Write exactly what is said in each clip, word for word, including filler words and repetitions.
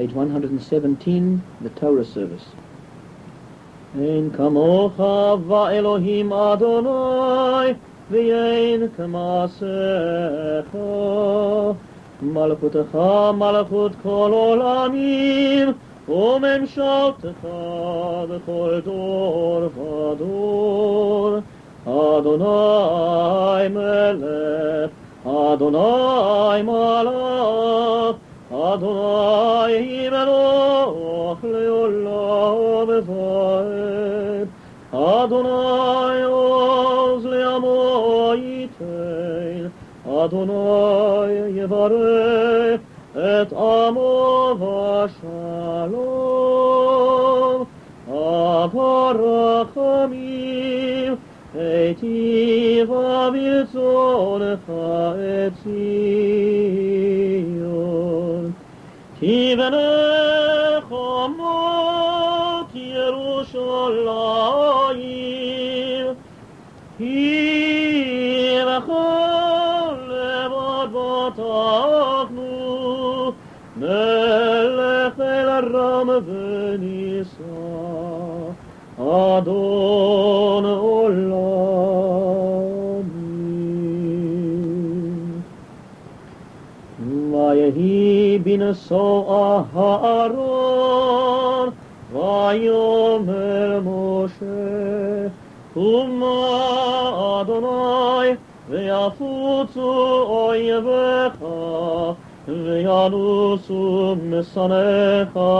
Page one hundred seventeen, the Torah service. Ein kamocha va'elohim Adonai, v'yein k'masecha, malchutecha malchut kol olamim, u'memshaltecha b'chol dor v'dor. Adonai melech, Adonai malach, Adonai Meloch leolam va'ed, Adonai oz le'amo yitein, Adonai yevarech et amo v'shalom, avarachamim eitiva v'irtzonecha et Zion. Tivenech amot Yerushalayim, Hivechol levad v'tachnu, Melech el Ram v'nisa, Adon olamim. Vayehi b'neso Aharon, Vayomer Moshe, Uma Adonai, Ve'afutzu oyevecha, Ve'yanusu mesanecha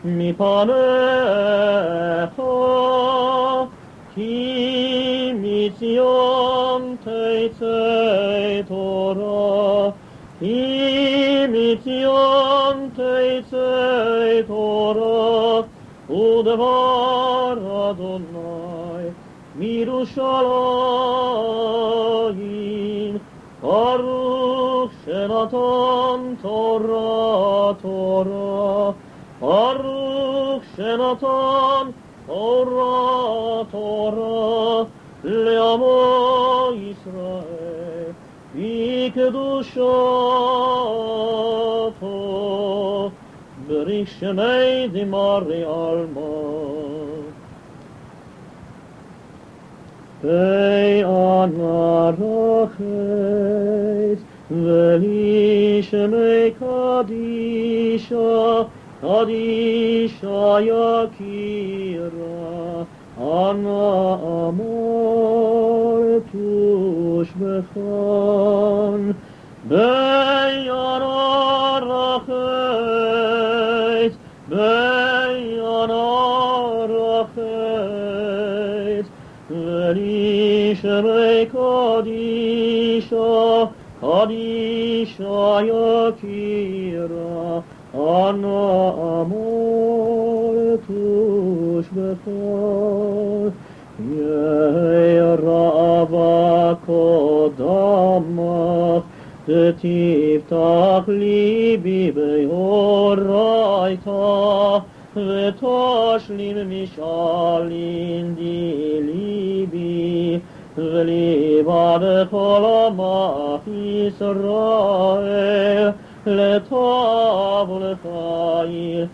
mipanecha, Ki mitzion teitzei Torah, Ki mitzion teitzei Torah, Udevar Adonai mirushalayim, Baruch shenatan Torah Torah, Baruch shenatan Torah Torah, le'amo Yisrael, v'kedushato, b'rich shemei dimari alma. Ve'anarachet, ve'li shemei kadisha, kadisha yakira, ana amor tushbechan, ve'anarachet, ve'anarachet, ve'li shemei kadisha, kadisha yakira, Ana amor tushbechon, Ye'rava kodamach, Tiftach libi be'oraita, V'toshlim mishalin di libi, V'livad kol amach Yisrael, לטוב ולחיל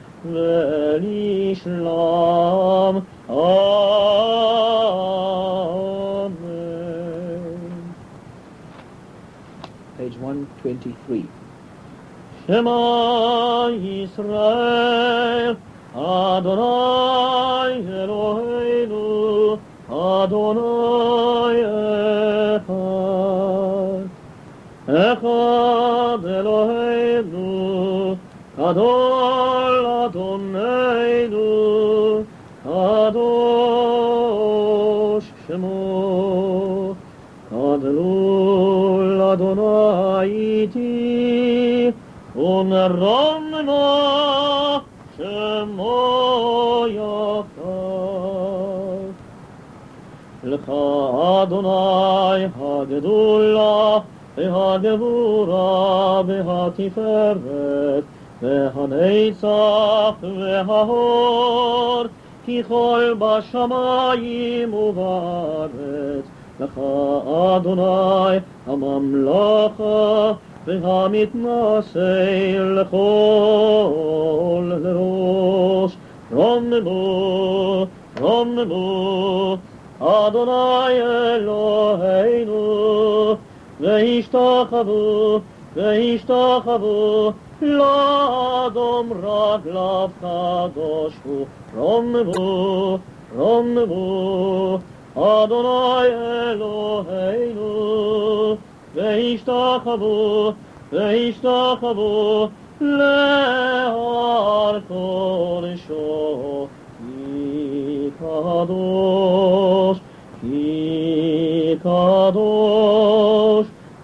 ולשלום. Amen. Page one twenty-three. Shema Yisrael, Adonai Eloheinu, Adonai Echad. Echad Eloheinu, Gadol Adoneinu, Kadosh Shemo, Gadol Adonai iti, Umeromna Shemo Yachad. Lecha Adonai Hagedullah, והגבורה והתפארת והנצח וההוד, כי כל בשמיים ובארץ לך אדוני הממלכה והמתנשא לכל רוממו, רוממו, אדוני אלוהינו, והשתחוו, והשתחוו, לאדום רגליו קדוש הוא. רוממו, רוממו, אדוני אלוהינו, והשתחוו, והשתחוו, להר קודשו. כי קדוש, כי קדוש,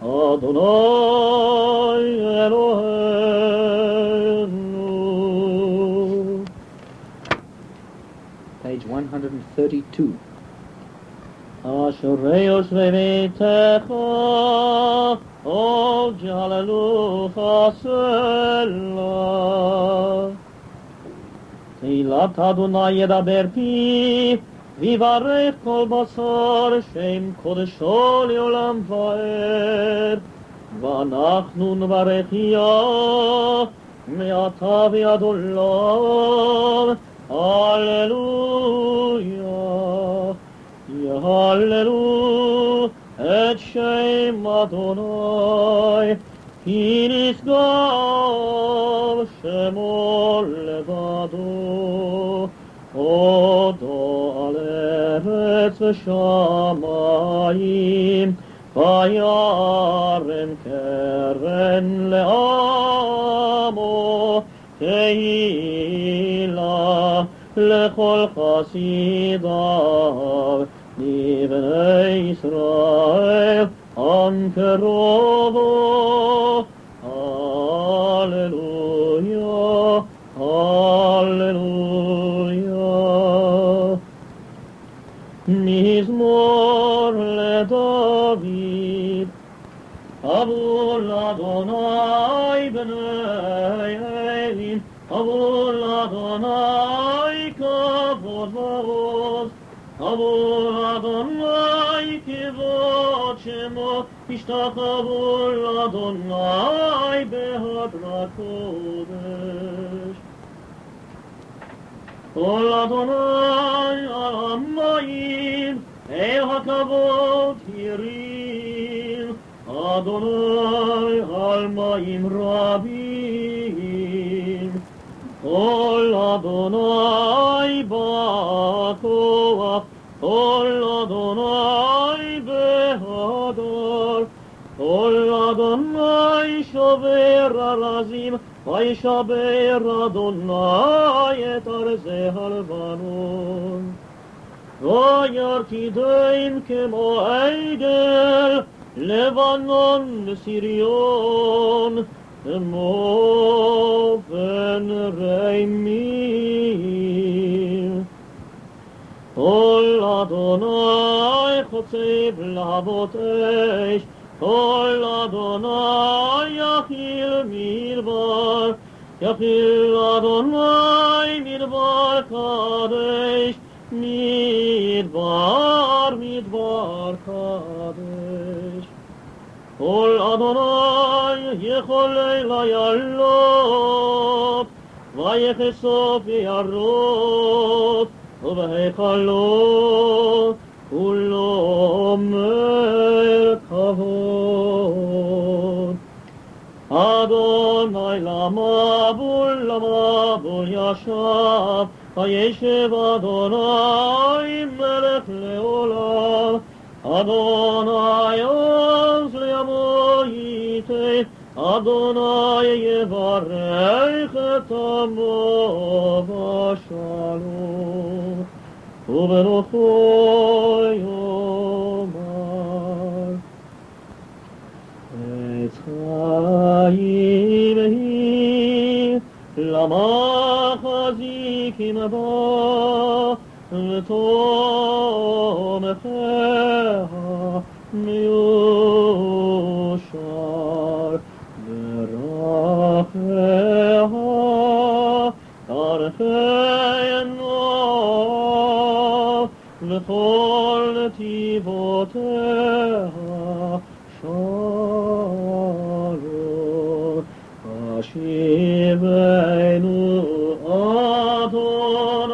אדוני אלוהינו. Page one hundred thirty-two. אשרי יושבי ביתך, או ג'ללוך סלה. תהילת אדוני ידבר פי, ויברך כל בשר, שם קודשו לעולם ועד. ואנחנו נברכיה, מעתה ועד עולם. הללויה. יהללו את שם אדוני, כי נשגב שמו לבדו. הודו על ארץ ושמיים, וירם קרן לעמו, תהילה לכל חסידיו. לבני ישראל עם קרובו. הללויה, הללויה. מזמור לדוד. עבור לאדוני בני אלים, עבור לאדוני כבוד ועוז. עבור אדוני כבוד שמו, השתחוו לאדוני בהדרת קודש. כל אדוני על המים, אל הכבוד ירים. אדוני על מים רבים. כל אדוני בכוח, כל אדוני בהדר. כל אדוני שובר ארזים, וישבר אדוני את ארזי הלבנון. וירקידם כמו עגל, לבנון וסיריון, כמו בן רימים. כל אדוני חוצב להבות אש, כל אדוני יכיל מדבר, יכיל אדוני מדבר קדש, מדבר מדבר קדש. כל אדוני יכול לעלות, ויחשוף יערות, ובהיכלו כולו אומר כבוד. אדוני למבול למבול ישב, וישב אדוני מלך לעולם. אדוני עוז לימו ייתן, אדוני יברך את עמו בשלום, וברוחו יאמר. עץ חיים היא למחזיקים בה, ותומכיה מיושר. דרכיה דרכי נוח, וכל נתיבותיה שלום. השיבנו אדוני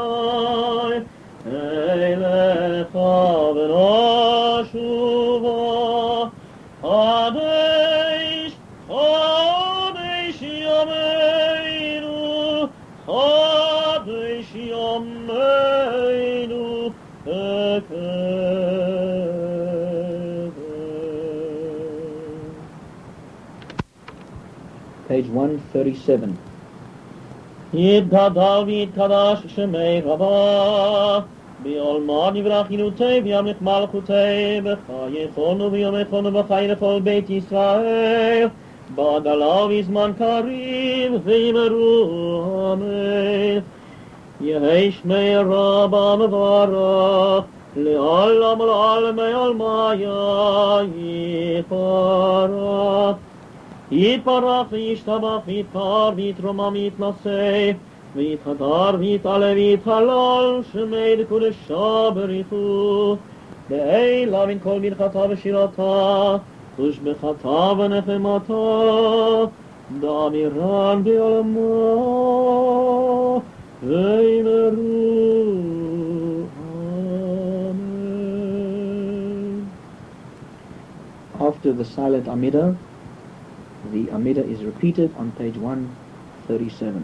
Page one thirty-seven. יתגדל ויתקדש שמי רבה, בעולמה נברחינותי וימלך מלכותי, בחייכונו ויומכונו וחי לכל בית ישראל, בגלה ובזמן קריב ויאמרו אמן. יהי שמי רבה מברך, לעולם ולעלמי עלמיה יתברך. יתברך וישתבח ויתפאר ויתרומם ויתנשא ויתהדר ויתעלה ויתהלל שמי לקודשה בריחו לעילה מן כל ברכתה ושירתה ושבחתה ונחמתה דאמירן בעולמו ויאמרו אמן. After the silent Amida, the Amida is repeated on page one thirty-seven.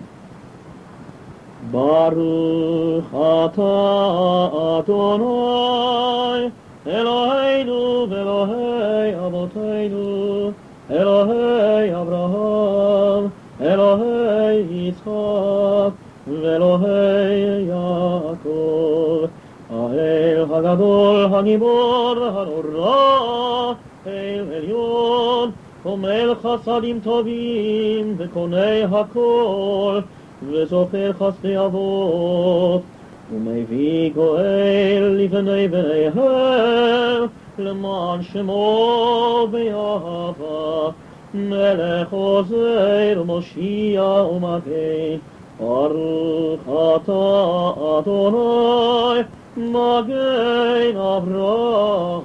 Baruch atah Adonai Eloheinu v'Elohei Avoteinu Elohei Abraham Elohei Yitzchak v'Elohei Yaakov Ha'el Hagadol Hagibor Hanora El Elyon עומל חסדים טובים וקונה הכל וזוכר חסדי אבות ומביא גואל לפני בניהם למען שמו באהבה מלך עוזר ומושיע ומגן ברוך אתה אדוני מגן אברהם.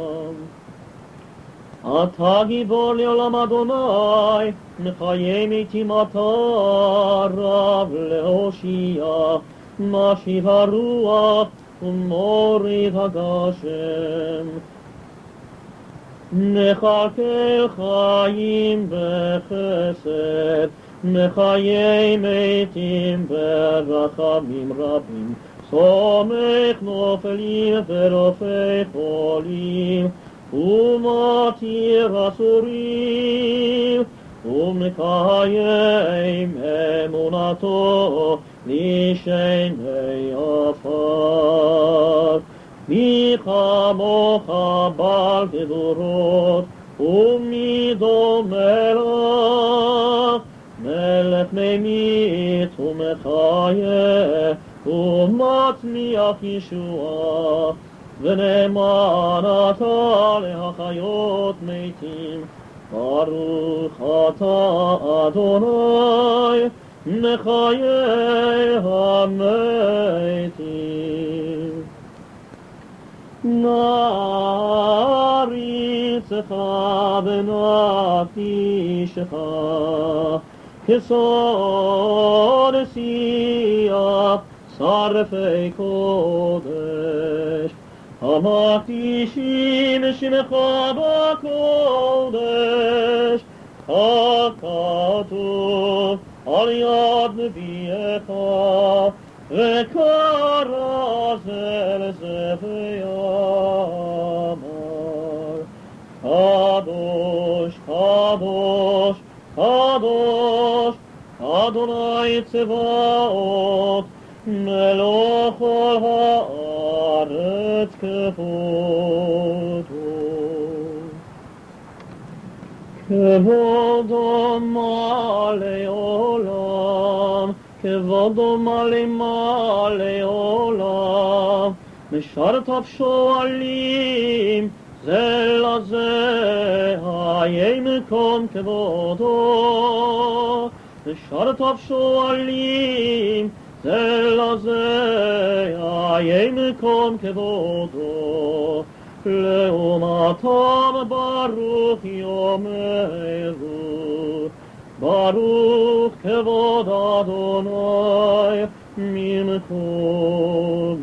אתה גיבור לעולם אדוני, מחיה מתים אתה רב להושיע, משיב הרוח ומוריד הגשם. מכלכל חיים בחסד, מחיה מתים ברחמים רבים, סומך נופלים ורופא חולים, ומתיר אסורים, ומקיים אמונתו לשני עפר. מי כמוך בעל גבורות, ומי דומה לך, מלך ממית ומחיה, ומצמיח ישועה. ונאמן אתה להחיות מתים, ברוך אתה אדוני מחיה המתים. נעריצך ונקדישך כסוד שיח שרפי קודש, המקדישים שמך בקודש, הכתוב על יד נביאך, וקרא זה לזה ויאמר, קדוש, קדוש, קדוש, אדוני צבאות, מלוך כל הארץ כבודו. כבודו מלא עולם, כבודו מלא מלא עולם, משרתיו שואלים זה לזה, היה מקום כבודו. משרתיו שואלים זה לזה, היה מקום כבודו. לעומתם ברוך יאמרו, ברוך כבוד אדוני ממקומו,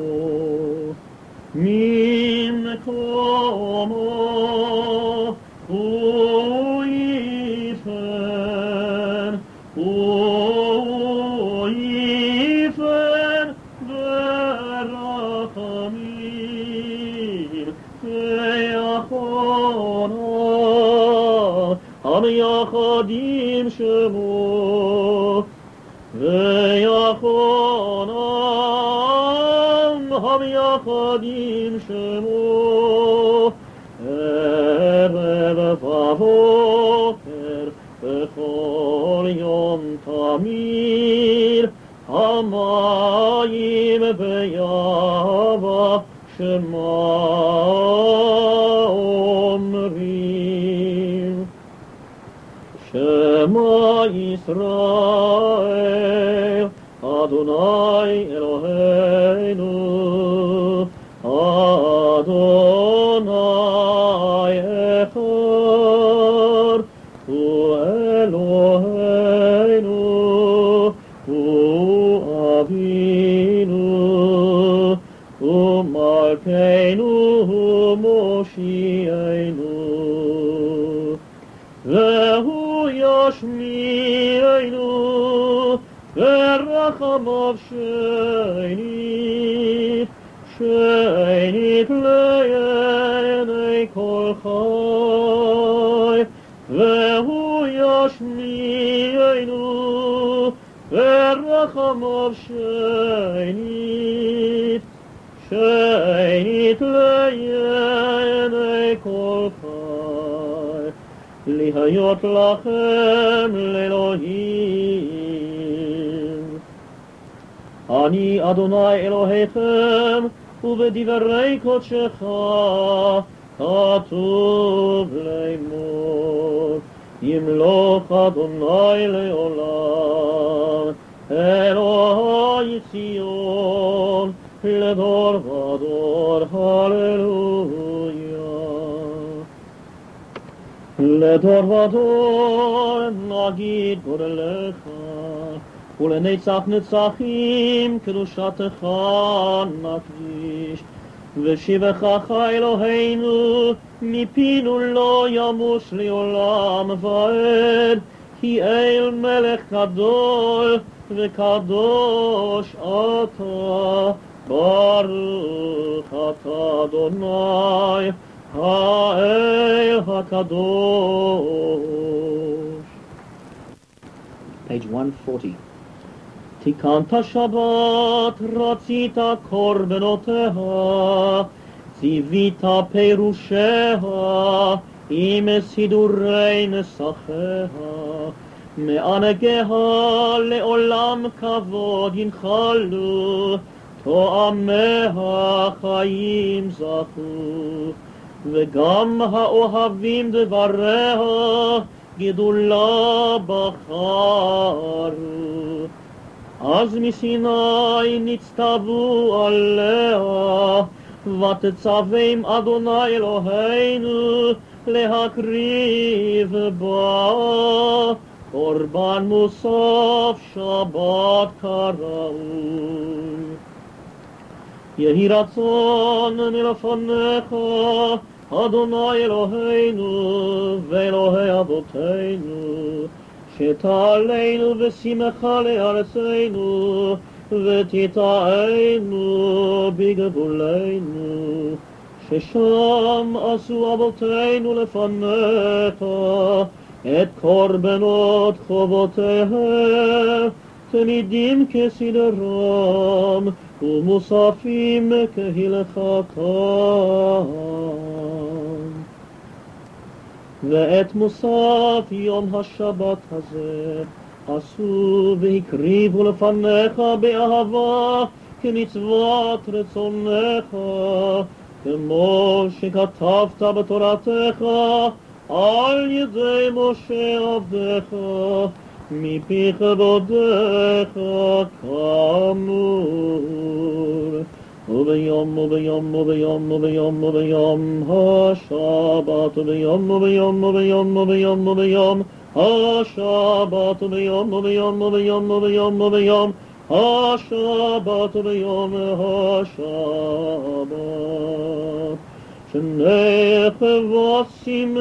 ממקומו הוא יפן, הוא יפן ברחמים. המייחדים שמו, ויחונם המייחדים שמו, ערב ובוקר בכל יום תמיד, המים ביבשה שמה אומרים. שמע ישראל, אדוני אלוהינו, אדוני אחד, הוא אלוהינו, הוא אבינו, הוא מלכנו, הוא מושיענו, והוא ישמיענו ברחמיו שנית, שנית לעיני כל חי, והוא ישמיענו ברחמיו שנית, שנית לעיני כל חי. להיות לכם לאלוהים. אני אדוני אלוהיכם, ובדברי קודשך כתוב לאמור, ימלוך אדוני לעולם, אלוהי ציון, לדור ודור, הללויה. לדור ודור נגיד גודלך, ולנצח נצחים קדושתך נקדיש. ושיבחך אלוהינו מפינו לא ימוש לעולם ועד, כי אל מלך גדול וקדוש אתה, ברוך אתה אדוני האל הקדוש. Page one forty. תיקנת שבת, רצית קורבנותיה, ציווית פירושיה, עם סידורי נסחיה, מענגיה לעולם כבוד ינחלו, תואמיה חיים זכו, וגם האוהבים דבריה גדולה בחרו. אז מסיני נצטוו עליה, ותצווים אדוני אלוהינו להקריב בה קורבן מוסף שבת כראוי. יהי רצון מלפניך אדוני אלוהינו ואלוהי אבותינו, שתעלינו בשמחה לארצנו, ותטענו בגבולנו, ששם עשו אבותינו לפניך את קורבנות חובותיהם, תמידים כסדרם ומוספים כהלכתם. ואת מוסף יום השבת הזה עשו והקריבו לפניך באהבה כמצוות רצונך, כמו שכתבת בתורתך על ידי משה עבדך, מפי כבודך כאמור. וביום וביום וביום וביום וביום השבת, וביום וביום וביום וביום וביום השבת, וביום וביום וביום וביום וביום השבת, וביום השבת. שני כבשים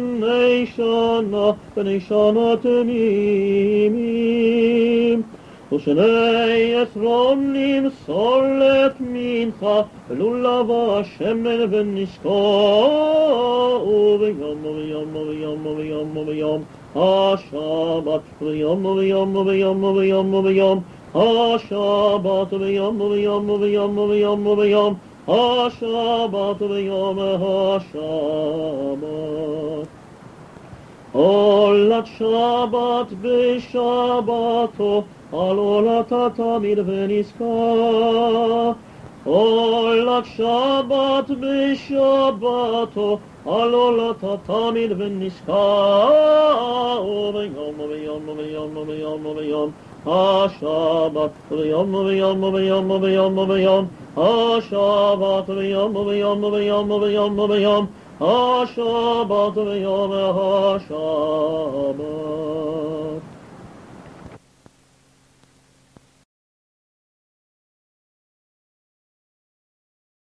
בני שנה, בני שנה תמימים, ושני עשרונים סולת מנחה, ולולב השמן ונשקה, וביום וביום וביום וביום וביום השבת, וביום וביום וביום וביום וביום השבת, וביום וביום וביום וביום וביום השבת, וביום השבת. עולת שבת בשבתו, על עולתה תמיד ונזכר. עולת שבת בשבתו, על עולתה תמיד ונזכר. וביום וביום וביום וביום וביום השבת, וביום וביום וביום וביום וביום השבת, וביום וביום וביום וביום וביום השבת, ויום השבת.